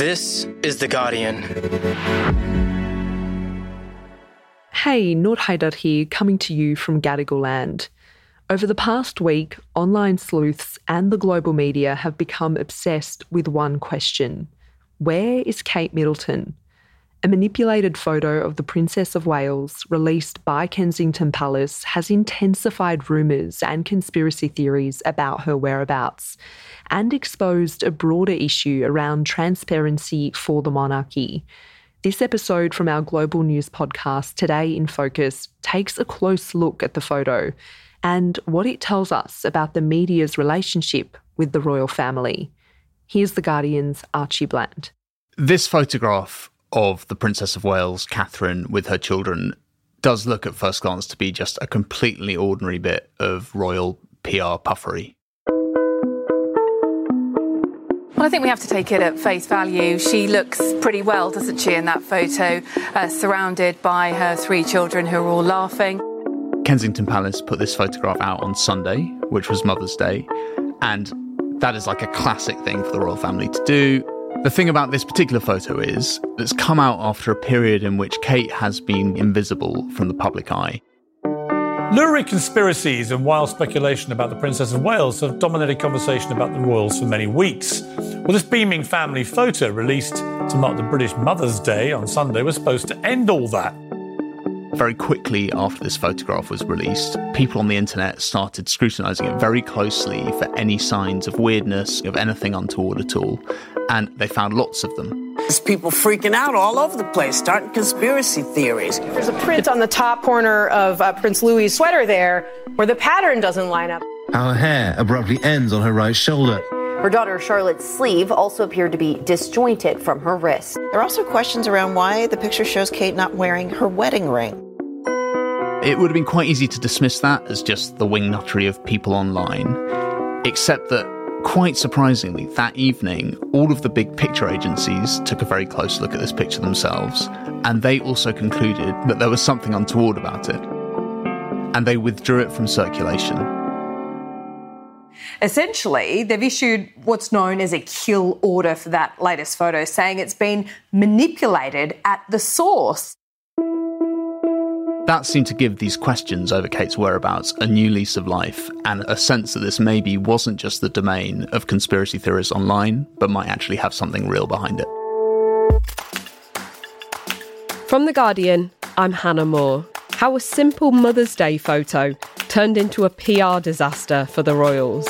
This is The Guardian. Hey, Noor Haidar here, coming to you from Gadigal land. Over the past week, online sleuths and the global media have become obsessed with one question. Where is Kate Middleton? A manipulated photo of the Princess of Wales, released by Kensington Palace, has intensified rumours and conspiracy theories about her whereabouts and exposed a broader issue around transparency for the monarchy. This episode from our global news podcast, Today in Focus, takes a close look at the photo and what it tells us about the media's relationship with the royal family. Here's The Guardian's Archie Bland. This photograph of the Princess of Wales, Catherine, with her children, does look at first glance to be just a completely ordinary bit of royal PR puffery. Well, I think we have to take it at face value. She looks pretty well, doesn't she, in that photo, surrounded by her three children who are all laughing. Kensington Palace put this photograph out on Sunday, which was Mother's Day, and that is like a classic thing for the royal family to do. The thing about this particular photo is it's come out after a period in which Kate has been invisible from the public eye. Lurid conspiracies and wild speculation about the Princess of Wales have dominated conversation about the royals for many weeks. Well, this beaming family photo released to mark the British Mother's Day on Sunday was supposed to end all that. Very quickly after this photograph was released, people on the internet started scrutinising it very closely for any signs of weirdness, of anything untoward at all, and they found lots of them. There's people freaking out all over the place, starting conspiracy theories. There's a print on the top corner of Prince Louis's sweater there where the pattern doesn't line up. Her hair abruptly ends on her right shoulder. Her daughter Charlotte's sleeve also appeared to be disjointed from her wrist. There are also questions around why the picture shows Kate not wearing her wedding ring. It would have been quite easy to dismiss that as just the wingnuttery of people online, except that, quite surprisingly, that evening, all of the big picture agencies took a very close look at this picture themselves, and they also concluded that there was something untoward about it, and they withdrew it from circulation. Essentially, they've issued what's known as a kill order for that latest photo, saying it's been manipulated at the source. That seemed to give these questions over Kate's whereabouts a new lease of life and a sense that this maybe wasn't just the domain of conspiracy theorists online, but might actually have something real behind it. From The Guardian, I'm Hannah Moore. How a simple Mother's Day photo turned into a PR disaster for the royals.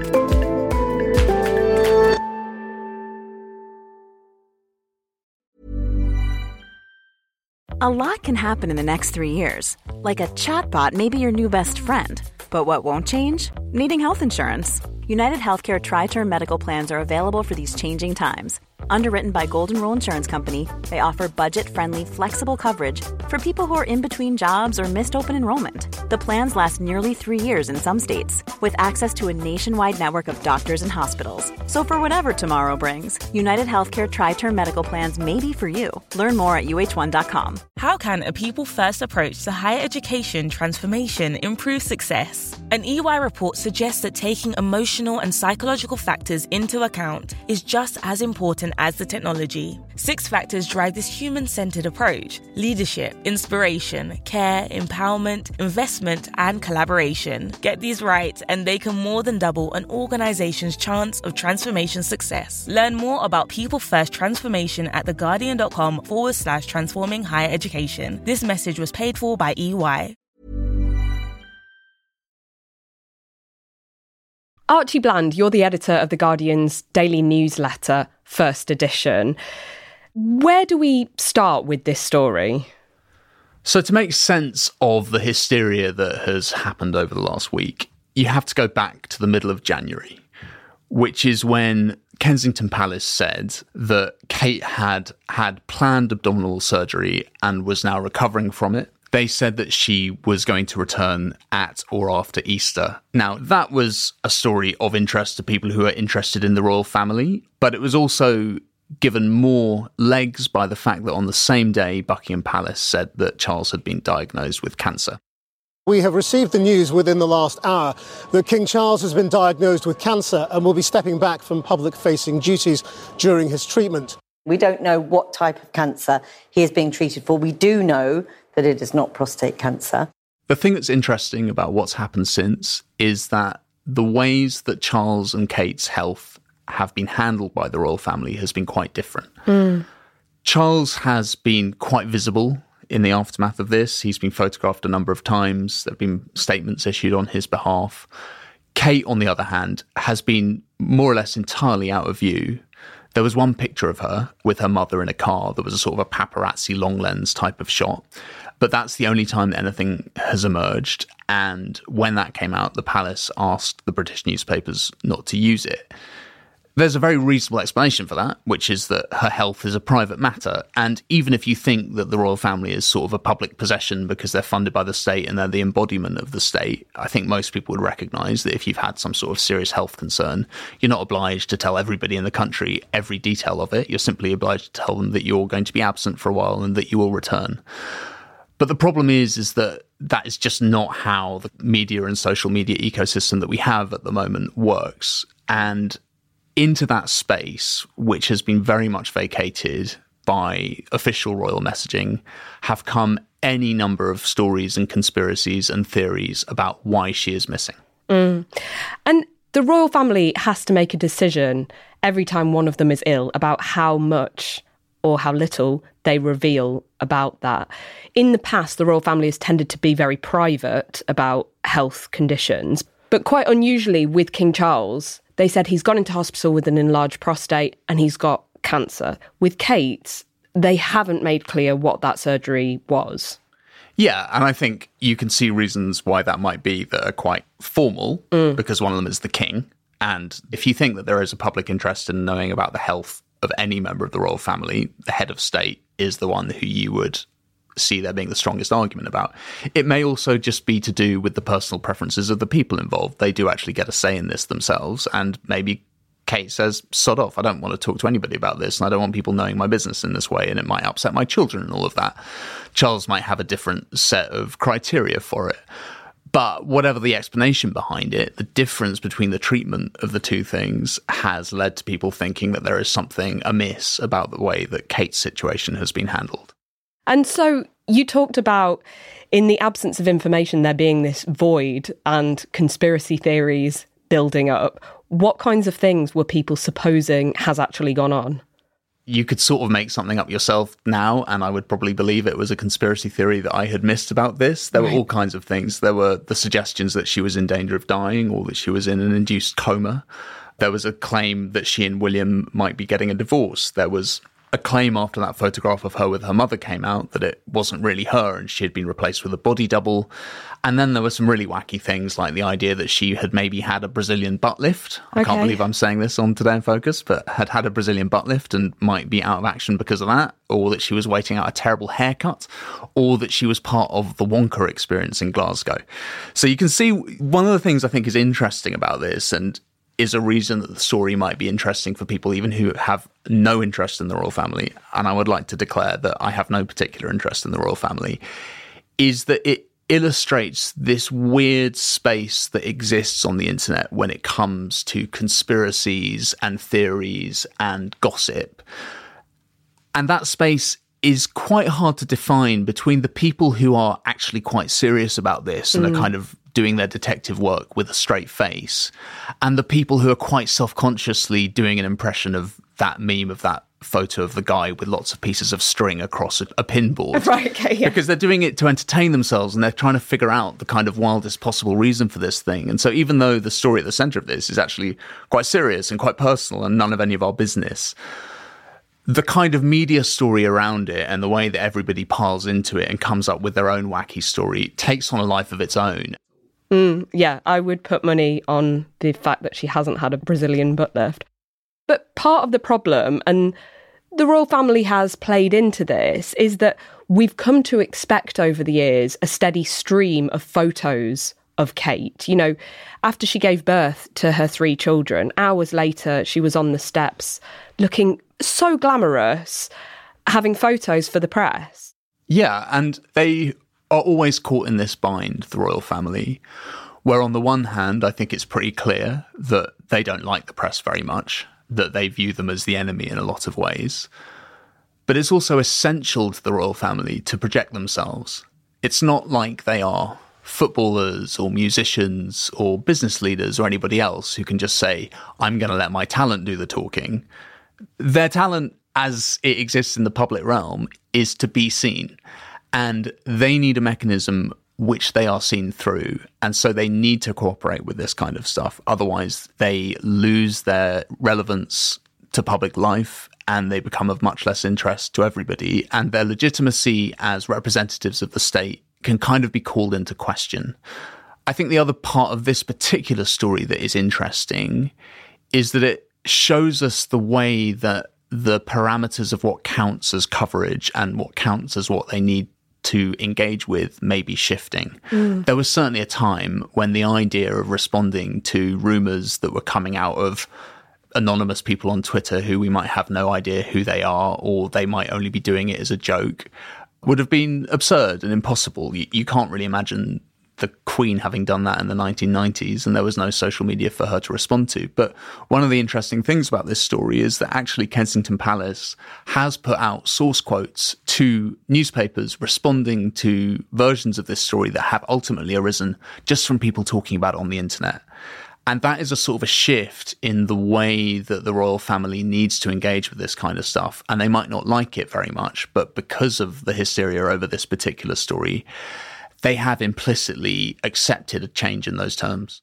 A lot can happen in the next 3 years. Like a chatbot may be your new best friend. But what won't change? Needing health insurance. United Healthcare Tri-Term Medical Plans are available for these changing times. Underwritten by Golden Rule Insurance Company, they offer budget-friendly, flexible coverage for people who are in between jobs or missed open enrollment. The plans last nearly 3 years in some states, with access to a nationwide network of doctors and hospitals. So for whatever tomorrow brings, United Healthcare Tri-Term Medical Plans may be for you. Learn more at uh1.com. How can a people-first approach to higher education transformation improve success? An EY report suggests that taking emotional and psychological factors into account is just as important as the technology. 6 factors drive this human-centered approach: leadership, inspiration, care, empowerment, investment, and collaboration. Get these right, and they can more than double an organization's chance of transformation success. Learn more about people-first transformation at theguardian.com/transforming higher education. This message was paid for by EY. Archie Bland, you're the editor of The Guardian's daily newsletter, First Edition. Where do we start with this story? So to make sense of the hysteria that has happened over the last week, you have to go back to the middle of January, which is when Kensington Palace said that Kate had planned abdominal surgery and was now recovering from it. They said that she was going to return at or after Easter. Now, that was a story of interest to people who are interested in the royal family, but it was also given more legs by the fact that on the same day, Buckingham Palace said that Charles had been diagnosed with cancer. We have received the news within the last hour that King Charles has been diagnosed with cancer and will be stepping back from public-facing duties during his treatment. We don't know what type of cancer he is being treated for. We do know that it is not prostate cancer. The thing that's interesting about what's happened since is that the ways that Charles and Kate's health have been handled by the royal family has been quite different. Charles has been quite visible in the aftermath of this. He's been photographed a number of times. There have been statements issued on his behalf. Kate, on the other hand, has been more or less entirely out of view. There was one picture of her with her mother in a car that was a sort of a paparazzi long lens type of shot. But that's the only time that anything has emerged. And when that came out, the palace asked the British newspapers not to use it. There's a very reasonable explanation for that, which is that her health is a private matter. And even if you think that the royal family is sort of a public possession because they're funded by the state and they're the embodiment of the state, I think most people would recognise that if you've had some sort of serious health concern, you're not obliged to tell everybody in the country every detail of it. You're simply obliged to tell them that you're going to be absent for a while and that you will return. But the problem is that is just not how the media and social media ecosystem that we have at the moment works. And into that space, which has been very much vacated by official royal messaging, have come any number of stories and conspiracies and theories about why she is missing. And the royal family has to make a decision every time one of them is ill about how much or how little they reveal about that. In the past, the royal family has tended to be very private about health conditions, but quite unusually with King Charles, they said he's gone into hospital with an enlarged prostate and he's got cancer. With Kate, they haven't made clear what that surgery was. Yeah, and I think you can see reasons why that might be that are quite formal, because one of them is the king. And if you think that there is a public interest in knowing about the health of any member of the royal family, the head of state is the one who you would see there being the strongest argument about. It may also just be to do with the personal preferences of the people involved. They do actually get a say in this themselves, and maybe Kate says, sod off, I don't want to talk to anybody about this, and I don't want people knowing my business in this way, and it might upset my children and all of that. Charles might have a different set of criteria for it. But whatever the explanation behind it, the difference between the treatment of the two things has led to people thinking that there is something amiss about the way that Kate's situation has been handled. And so you talked about, in the absence of information, there being this void and conspiracy theories building up. What kinds of things were people supposing has actually gone on? You could sort of make something up yourself now, and I would probably believe it was a conspiracy theory that I had missed about this. There were all kinds of things. There were the suggestions that she was in danger of dying or that she was in an induced coma. There was a claim that she and William might be getting a divorce. There was a claim after that photograph of her with her mother came out that it wasn't really her and she had been replaced with a body double. And then there were some really wacky things like the idea that she had maybe had a Brazilian butt lift. I can't believe I'm saying this on Today in Focus, but had a Brazilian butt lift and might be out of action because of that, or that she was waiting out a terrible haircut, or that she was part of the Wonka experience in Glasgow. So you can see one of the things I think is interesting about this, and is a reason that the story might be interesting for people even who have no interest in the royal family, and I would like to declare that I have no particular interest in the royal family, is that it illustrates this weird space that exists on the internet when it comes to conspiracies and theories and gossip. And that space is quite hard to define between the people who are actually quite serious about this and are kind of doing their detective work with a straight face, and the people who are quite self-consciously doing an impression of that meme of that photo of the guy with lots of pieces of string across a pinboard. Right, okay, yeah. Because they're doing it to entertain themselves and they're trying to figure out the kind of wildest possible reason for this thing. And so even though the story at the centre of this is actually quite serious and quite personal and none of any of our business, the kind of media story around it and the way that everybody piles into it and comes up with their own wacky story takes on a life of its own. Yeah, I would put money on the fact that she hasn't had a Brazilian butt lift. But part of the problem, and the royal family has played into this, is that we've come to expect over the years a steady stream of photos of Kate. You know, after she gave birth to her 3 children, hours later she was on the steps looking so glamorous, having photos for the press. Yeah, and they are always caught in this bind, the royal family, where on the one hand, I think it's pretty clear that they don't like the press very much. that they view them as the enemy in a lot of ways. But it's also essential to the royal family to project themselves. It's not like they are footballers or musicians or business leaders or anybody else who can just say, I'm going to let my talent do the talking. Their talent, as it exists in the public realm, is to be seen. And they need a mechanism which they are seen through. And so they need to cooperate with this kind of stuff. Otherwise, they lose their relevance to public life and they become of much less interest to everybody. And their legitimacy as representatives of the state can kind of be called into question. I think the other part of this particular story that is interesting is that it shows us the way that the parameters of what counts as coverage and what counts as what they need to engage with may be shifting. There was certainly a time when the idea of responding to rumours that were coming out of anonymous people on Twitter who we might have no idea who they are, or they might only be doing it as a joke, would have been absurd and impossible. You can't really imagine the Queen having done that in the 1990s, and there was no social media for her to respond to. But one of the interesting things about this story is that actually Kensington Palace has put out source quotes to newspapers responding to versions of this story that have ultimately arisen just from people talking about it on the internet. And that is a sort of a shift in the way that the royal family needs to engage with this kind of stuff. And they might not like it very much, but because of the hysteria over this particular story, they have implicitly accepted a change in those terms.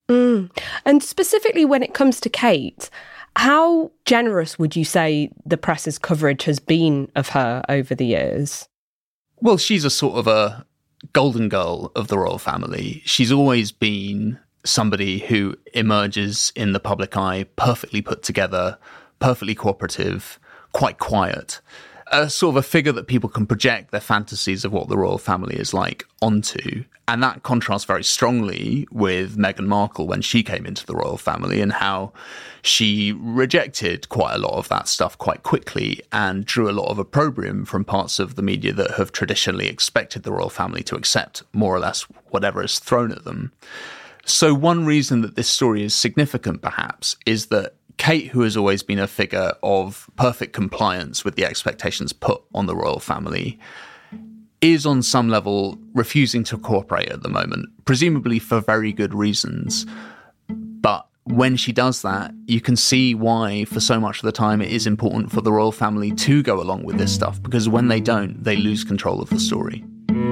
And specifically when it comes to Kate, how generous would you say the press's coverage has been of her over the years? Well, she's a sort of a golden girl of the royal family. She's always been somebody who emerges in the public eye perfectly put together, perfectly cooperative, quite quiet. A sort of a figure that people can project their fantasies of what the royal family is like onto. And that contrasts very strongly with Meghan Markle when she came into the royal family and how she rejected quite a lot of that stuff quite quickly and drew a lot of opprobrium from parts of the media that have traditionally expected the royal family to accept more or less whatever is thrown at them. So one reason that this story is significant, perhaps, is that Kate, who has always been a figure of perfect compliance with the expectations put on the royal family, is on some level refusing to cooperate at the moment, presumably for very good reasons. But when she does that, you can see why, for so much of the time, it is important for the royal family to go along with this stuff, because when they don't, they lose control of the story.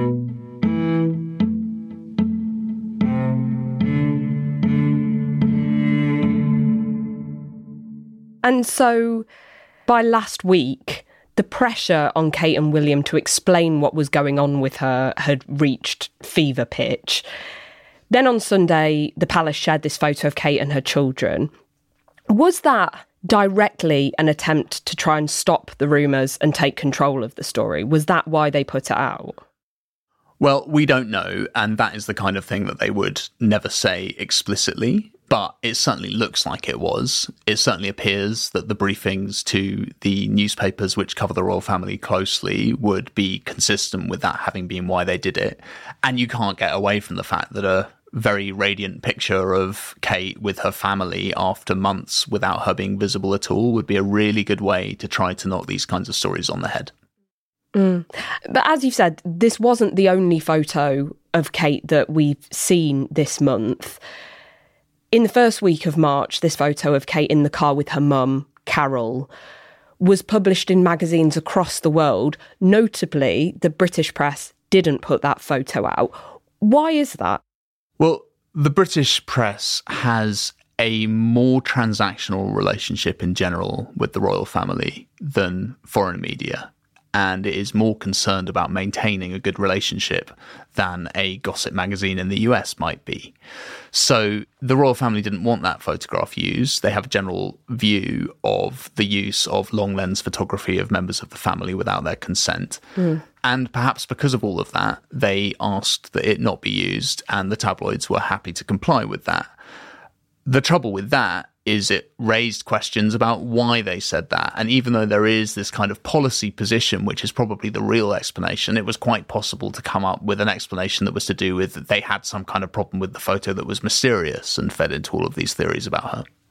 And so by last week, the pressure on Kate and William to explain what was going on with her had reached fever pitch. Then on Sunday, the palace shared this photo of Kate and her children. Was that directly an attempt to try and stop the rumours and take control of the story? Was that why they put it out? Well, we don't know, and that is the kind of thing that they would never say explicitly. But it certainly looks like it was. It certainly appears that the briefings to the newspapers which cover the royal family closely would be consistent with that having been why they did it. And you can't get away from the fact that a very radiant picture of Kate with her family after months without her being visible at all would be a really good way to try to knock these kinds of stories on the head. But as you've said, this wasn't the only photo of Kate that we've seen this month. In the first week of March, this photo of Kate in the car with her mum, Carol, was published in magazines across the world. Notably, the British press didn't put that photo out. Why is that? Well, the British press has a more transactional relationship in general with the royal family than foreign media. And it is more concerned about maintaining a good relationship than a gossip magazine in the US might be. So the royal family didn't want that photograph used. They have a general view of the use of long lens photography of members of the family without their consent. And perhaps because of all of that, they asked that it not be used, and the tabloids were happy to comply with that. The trouble with that is it raised questions about why they said that. And even though there is this kind of policy position, which is probably the real explanation, it was quite possible to come up with an explanation that was to do with they had some kind of problem with the photo that was mysterious and fed into all of these theories about her.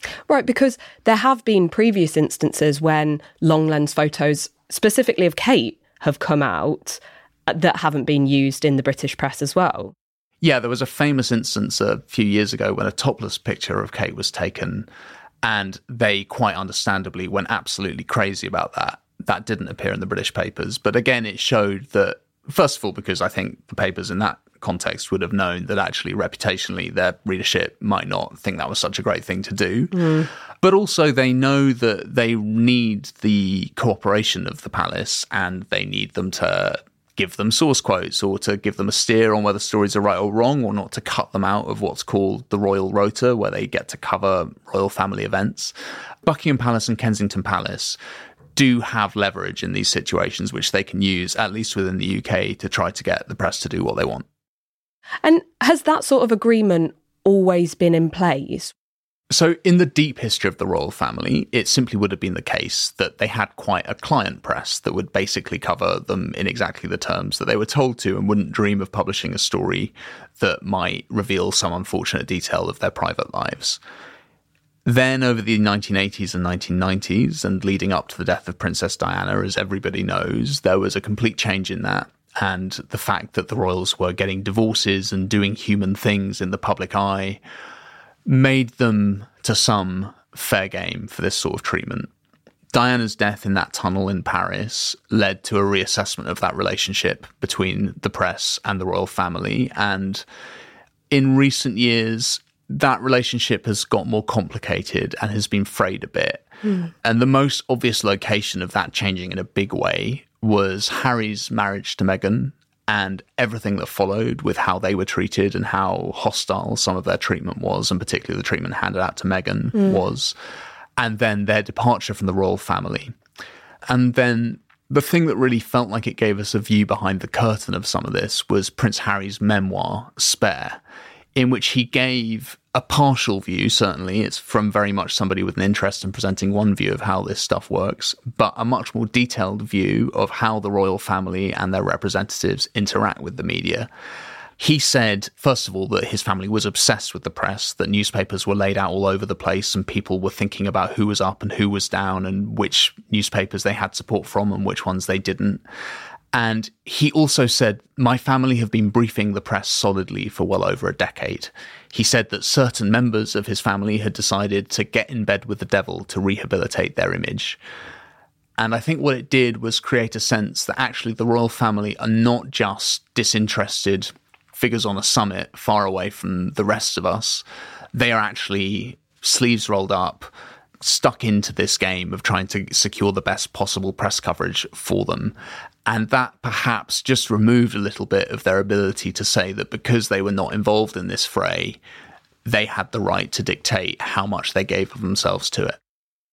Right, because there have been previous instances when long lens photos, specifically of Kate, have come out that haven't been used in the British press as well. Yeah, there was a famous instance a few years ago when a topless picture of Kate was taken, and they quite understandably went absolutely crazy about that. That didn't appear in the British papers. But again, it showed that, first of all, because I think the papers in that context would have known that actually reputationally their readership might not think that was such a great thing to do. But also they know that they need the cooperation of the palace, and they need them to give them source quotes or to give them a steer on whether stories are right or wrong, or not to cut them out of what's called the Royal Rota, where they get to cover royal family events. Buckingham Palace and Kensington Palace do have leverage in these situations, which they can use, at least within the UK, to try to get the press to do what they want. And has that sort of agreement always been in place? So in the deep history of the royal family, it simply would have been the case that they had quite a client press that would basically cover them in exactly the terms that they were told to, and wouldn't dream of publishing a story that might reveal some unfortunate detail of their private lives. Then over the 1980s and 1990s, and leading up to the death of Princess Diana, as everybody knows, there was a complete change in that. And the fact that the royals were getting divorces and doing human things in the public eye made them, to some, fair game for this sort of treatment. Diana's death in that tunnel in Paris led to a reassessment of that relationship between the press and the royal family. And in recent years, that relationship has got more complicated and has been frayed a bit. And the most obvious location of that changing in a big way was Harry's marriage to Meghan, and everything that followed with how they were treated and how hostile some of their treatment was, and particularly the treatment handed out to Meghan was, and then their departure from the royal family. And then the thing that really felt like it gave us a view behind the curtain of some of this was Prince Harry's memoir, Spare, in which he gave a partial view, certainly. It's from very much somebody with an interest in presenting one view of how this stuff works, but a much more detailed view of how the royal family and their representatives interact with the media. He said, first of all, that his family was obsessed with the press, that newspapers were laid out all over the place and people were thinking about who was up and who was down and which newspapers they had support from and which ones they didn't. And he also said, my family have been briefing the press solidly for well over a decade. He said that certain members of his family had decided to get in bed with the devil to rehabilitate their image. And I think what it did was create a sense that actually the royal family are not just disinterested figures on a summit far away from the rest of us. They are actually sleeves rolled up, stuck into this game of trying to secure the best possible press coverage for them. And that perhaps just removed a little bit of their ability to say that because they were not involved in this fray, they had the right to dictate how much they gave of themselves to it.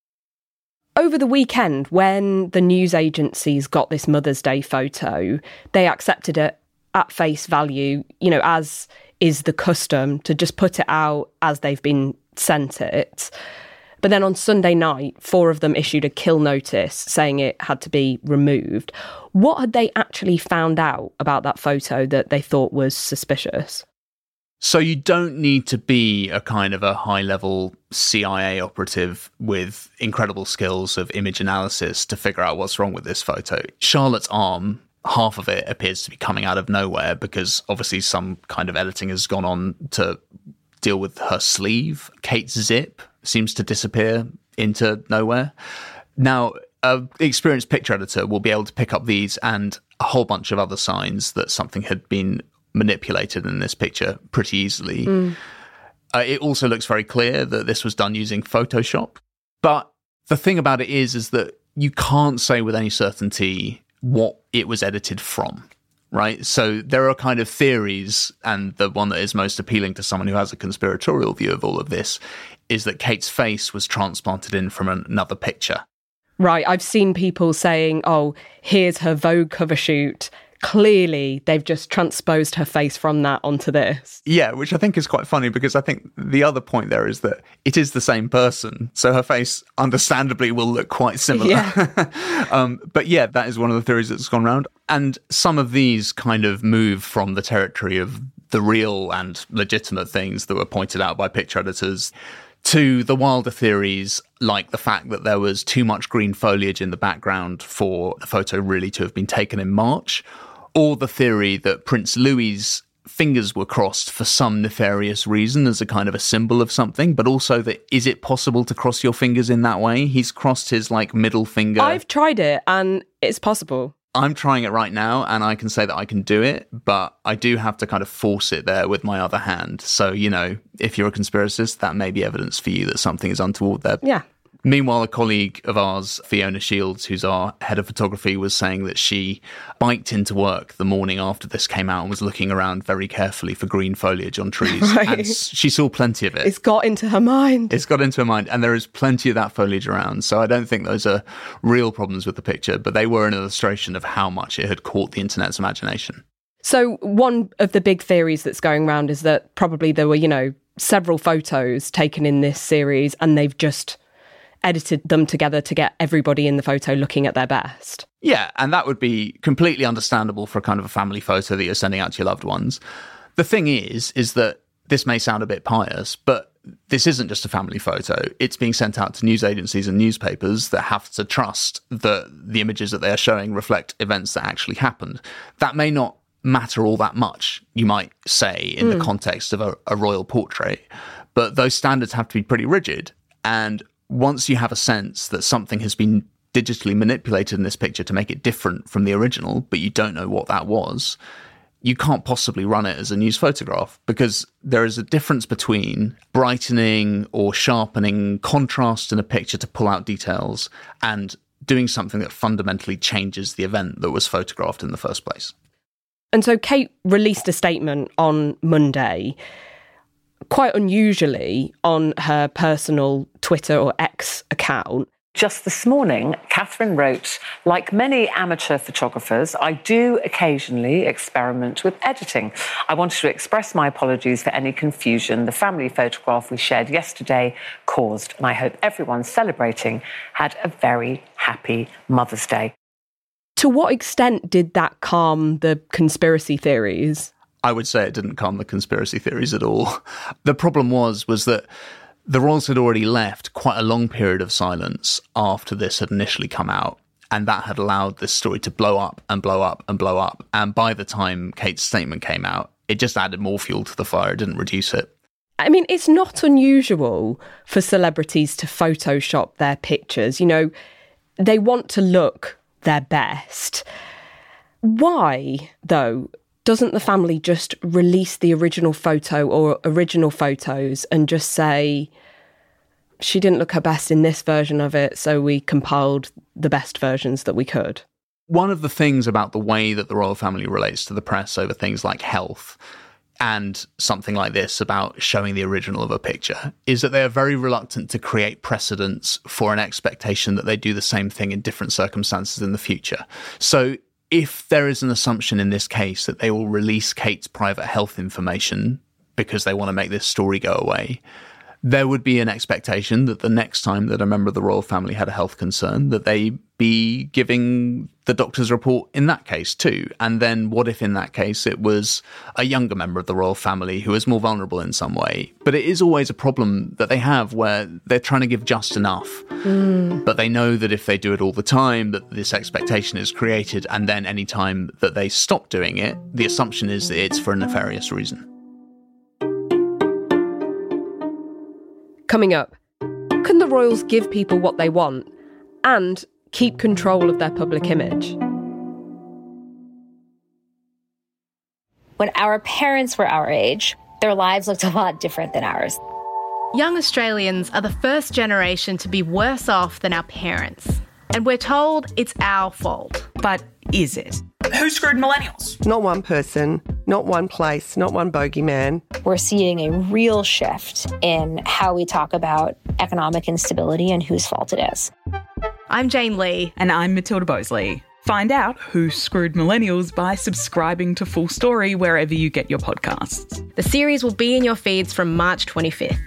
Over the weekend, when the news agencies got this Mother's Day photo, they accepted it at face value, you know, as is the custom, to just put it out as they've been sent it. But then on Sunday night, 4 of them issued a kill notice saying it had to be removed. What had they actually found out about that photo that they thought was suspicious? So you don't need to be a kind of a high-level CIA operative with incredible skills of image analysis to figure out what's wrong with this photo. Charlotte's arm, half of it appears to be coming out of nowhere because obviously some kind of editing has gone on to deal with her sleeve. Kate's zip seems to disappear into nowhere. Now, an experienced picture editor will be able to pick up these and a whole bunch of other signs that something had been manipulated in this picture pretty easily. It also looks very clear that this was done using Photoshop. But the thing about it is that you can't say with any certainty what it was edited from. Right. So there are kind of theories, and the one that is most appealing to someone who has a conspiratorial view of all of this is that Kate's face was transplanted in from another picture. Right. I've seen people saying, oh, here's her Vogue cover shoot. Clearly, they've just transposed her face from that onto this. Yeah, which I think is quite funny because I think the other point there is that it is the same person. So her face, understandably, will look quite similar. Yeah. But yeah, that is one of the theories that's gone around. And some of these kind of move from the territory of the real and legitimate things that were pointed out by picture editors to the wilder theories, like the fact that there was too much green foliage in the background for the photo really to have been taken in March, or the theory that Prince Louis's fingers were crossed for some nefarious reason as a kind of a symbol of something, but also that is it possible to cross your fingers in that way? He's crossed his middle finger. I've tried it and it's possible. I'm trying it right now and I can say that I can do it, but I do have to kind of force it there with my other hand. So, if you're a conspiracist, that may be evidence for you that something is untoward there. Yeah. Meanwhile, a colleague of ours, Fiona Shields, who's our head of photography, was saying that she biked into work the morning after this came out and was looking around very carefully for green foliage on trees. Right. And she saw plenty of it. It's got into her mind. It's got into her mind. And there is plenty of that foliage around. So I don't think those are real problems with the picture, but they were an illustration of how much it had caught the internet's imagination. So one of the big theories that's going around is that probably there were, several photos taken in this series and they've just edited them together to get everybody in the photo looking at their best. Yeah, and that would be completely understandable for kind of a family photo that you're sending out to your loved ones. The thing is that this may sound a bit pious, but this isn't just a family photo. It's being sent out to news agencies and newspapers that have to trust that the images that they are showing reflect events that actually happened. That may not matter all that much, you might say, in the context of a royal portrait, but those standards have to be pretty rigid. And once you have a sense that something has been digitally manipulated in this picture to make it different from the original, but you don't know what that was, you can't possibly run it as a news photograph, because there is a difference between brightening or sharpening contrast in a picture to pull out details and doing something that fundamentally changes the event that was photographed in the first place. And so Kate released a statement on Monday, quite unusually on her personal Twitter or X account. Just this morning, Catherine wrote, "Like many amateur photographers, I do occasionally experiment with editing. I wanted to express my apologies for any confusion the family photograph we shared yesterday caused, and I hope everyone celebrating had a very happy Mother's Day." To what extent did that calm the conspiracy theories? I would say it didn't calm the conspiracy theories at all. The problem was that the royals had already left quite a long period of silence after this had initially come out, and that had allowed this story to blow up and blow up and blow up. And by the time Kate's statement came out, it just added more fuel to the fire. It didn't reduce it. I mean, it's not unusual for celebrities to Photoshop their pictures. They want to look their best. Why, though, doesn't the family just release the original photo or original photos and just say, she didn't look her best in this version of it, so we compiled the best versions that we could? One of the things about the way that the royal family relates to the press over things like health and something like this about showing the original of a picture is that they are very reluctant to create precedents for an expectation that they do the same thing in different circumstances in the future. So if there is an assumption in this case that they will release Kate's private health information because they want to make this story go away, there would be an expectation that the next time that a member of the royal family had a health concern, that they be giving the doctor's report in that case too. And then what if in that case it was a younger member of the royal family who is more vulnerable in some way? But it is always a problem that they have where they're trying to give just enough. But they know that if they do it all the time, that this expectation is created, and then any time that they stop doing it, the assumption is that it's for a nefarious reason. Coming up, can the royals give people what they want and keep control of their public image? When our parents were our age, their lives looked a lot different than ours. Young Australians are the first generation to be worse off than our parents. And we're told it's our fault. But is it? Who screwed millennials? Not one person, not one place, not one bogeyman. We're seeing a real shift in how we talk about economic instability and whose fault it is. I'm Jane Lee. And I'm Matilda Bosley. Find out who screwed millennials by subscribing to Full Story wherever you get your podcasts. The series will be in your feeds from March 25th.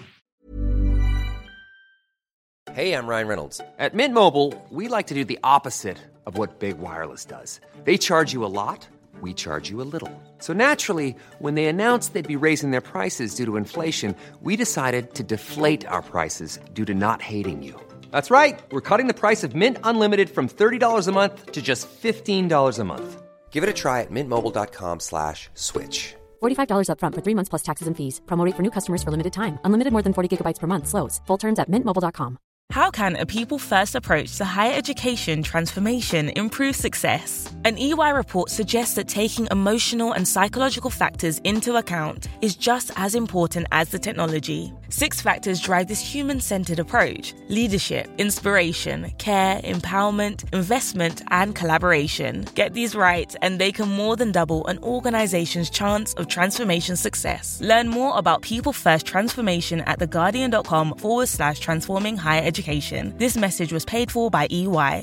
Hey, I'm Ryan Reynolds. At Mint Mobile, we like to do the opposite of what Big Wireless does. They charge you a lot, we charge you a little. So naturally, when they announced they'd be raising their prices due to inflation, we decided to deflate our prices due to not hating you. That's right. We're cutting the price of Mint Unlimited from $30 a month to just $15 a month. Give it a try at mintmobile.com/switch. $45 up front for 3 months plus taxes and fees. Promo rate for new customers for limited time. Unlimited more than 40 gigabytes per month. Slows full terms at mintmobile.com. How can a people-first approach to higher education transformation improve success? An EY report suggests that taking emotional and psychological factors into account is just as important as the technology. 6 factors drive this human-centered approach: leadership, inspiration, care, empowerment, investment, and collaboration. Get these right, and they can more than double an organization's chance of transformation success. Learn more about people-first transformation at theguardian.com/transforming higher education. This message was paid for by EY.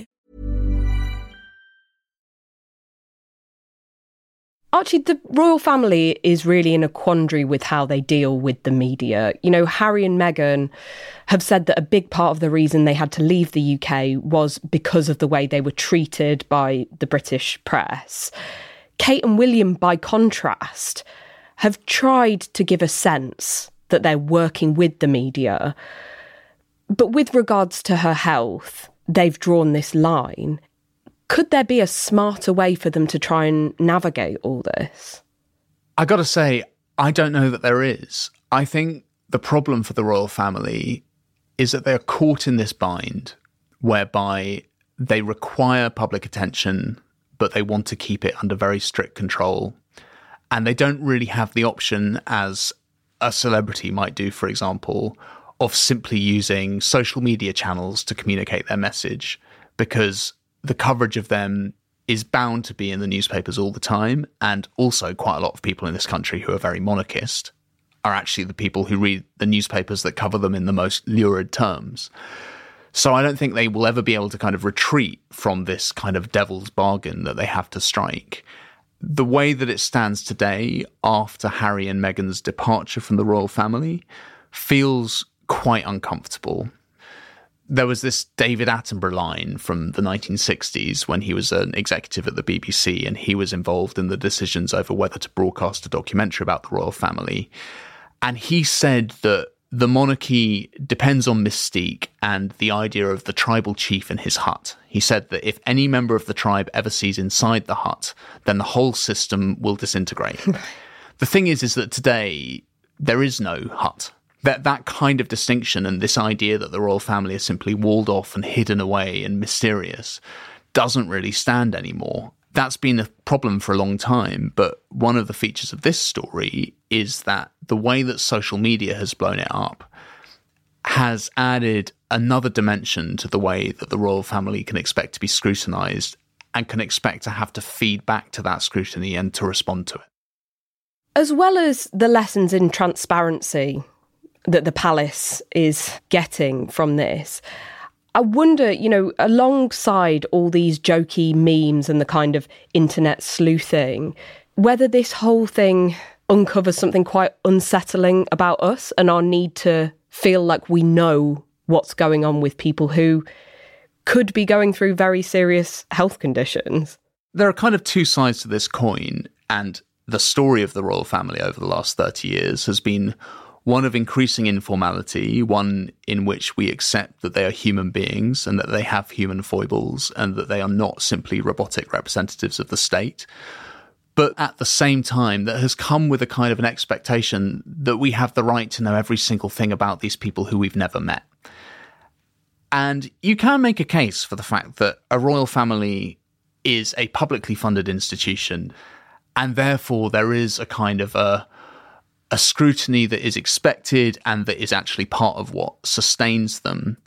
Archie, the royal family is really in a quandary with how they deal with the media. You know, Harry and Meghan have said that a big part of the reason they had to leave the UK was because of the way they were treated by the British press. Kate and William, by contrast, have tried to give a sense that they're working with the media. But with regards to her health, they've drawn this line. Could there be a smarter way for them to try and navigate all this? I got to say, I don't know that there is. I think the problem for the royal family is that they're caught in this bind whereby they require public attention, but they want to keep it under very strict control. And they don't really have the option, as a celebrity might do, for example, of simply using social media channels to communicate their message, because the coverage of them is bound to be in the newspapers all the time. And also quite a lot of people in this country who are very monarchist are actually the people who read the newspapers that cover them in the most lurid terms. So I don't think they will ever be able to kind of retreat from this kind of devil's bargain that they have to strike. The way that it stands today, after Harry and Meghan's departure from the royal family, feels quite uncomfortable. There was this David Attenborough line from the 1960s when he was an executive at the BBC, and he was involved in the decisions over whether to broadcast a documentary about the royal family. And he said that the monarchy depends on mystique and the idea of the tribal chief in his hut. He said that if any member of the tribe ever sees inside the hut, then the whole system will disintegrate. The thing is that today there is no hut. That kind of distinction and this idea that the royal family is simply walled off and hidden away and mysterious doesn't really stand anymore. That's been a problem for a long time, but one of the features of this story is that the way that social media has blown it up has added another dimension to the way that the royal family can expect to be scrutinised and can expect to have to feed back to that scrutiny and to respond to it. As well as the lessons in transparency that the palace is getting from this, I wonder, you know, alongside all these jokey memes and the kind of internet sleuthing, whether this whole thing uncovers something quite unsettling about us and our need to feel like we know what's going on with people who could be going through very serious health conditions. There are kind of two sides to this coin, and the story of the royal family over the last 30 years has been one of increasing informality, one in which we accept that they are human beings and that they have human foibles and that they are not simply robotic representatives of the state. But at the same time, that has come with a kind of an expectation that we have the right to know every single thing about these people who we've never met. And you can make a case for the fact that a royal family is a publicly funded institution, and therefore there is a kind of a scrutiny that is expected and that is actually part of what sustains them.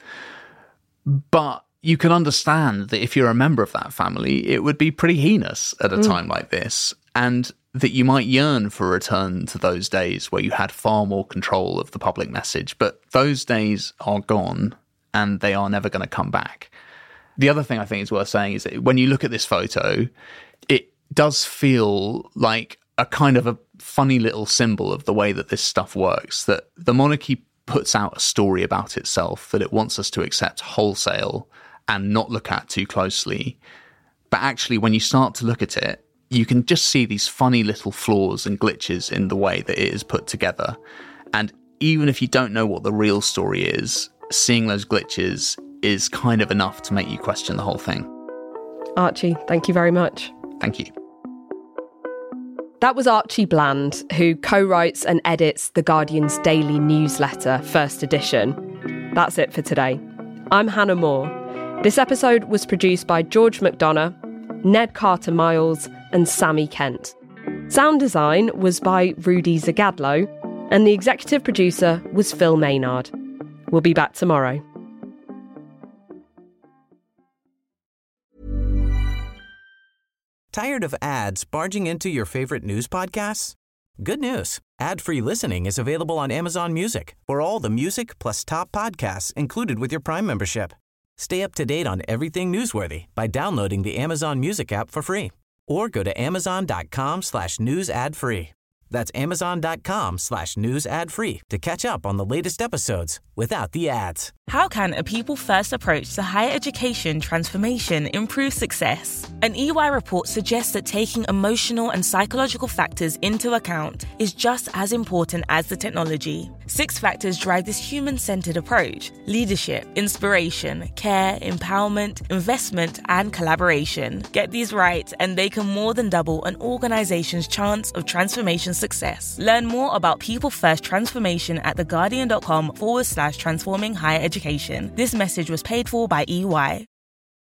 But you can understand that if you're a member of that family, it would be pretty heinous at a time like this, and that you might yearn for a return to those days where you had far more control of the public message. But those days are gone, and they are never going to come back. The other thing I think is worth saying is that when you look at this photo, it does feel like a kind of a funny little symbol of the way that this stuff works, that the monarchy puts out a story about itself that it wants us to accept wholesale and not look at too closely. But actually, when you start to look at it, you can just see these funny little flaws and glitches in the way that it is put together. And even if you don't know what the real story is, seeing those glitches is kind of enough to make you question the whole thing. Archie, thank you very much. Thank you. That was Archie Bland, who co-writes and edits The Guardian's daily newsletter, First Edition. That's it for today. I'm Hannah Moore. This episode was produced by George McDonough, Ned Carter-Miles and Sammy Kent. Sound design was by Rudy Zagadlo, and the executive producer was Phil Maynard. We'll be back tomorrow. Tired of ads barging into your favorite news podcasts? Good news. Ad-free listening is available on Amazon Music for all the music plus top podcasts included with your Prime membership. Stay up to date on everything newsworthy by downloading the Amazon Music app for free or go to amazon.com/news ad free. That's amazon.com/news ad free to catch up on the latest episodes without the ads. How can a people-first approach to higher education transformation improve success? An EY report suggests that taking emotional and psychological factors into account is just as important as the technology. 6 factors drive this human-centered approach: leadership, inspiration, care, empowerment, investment, and collaboration. Get these right, and they can more than double an organization's chance of transformation success. Learn more about people-first transformation at theguardian.com/transforming higher education. This message was paid for by EY.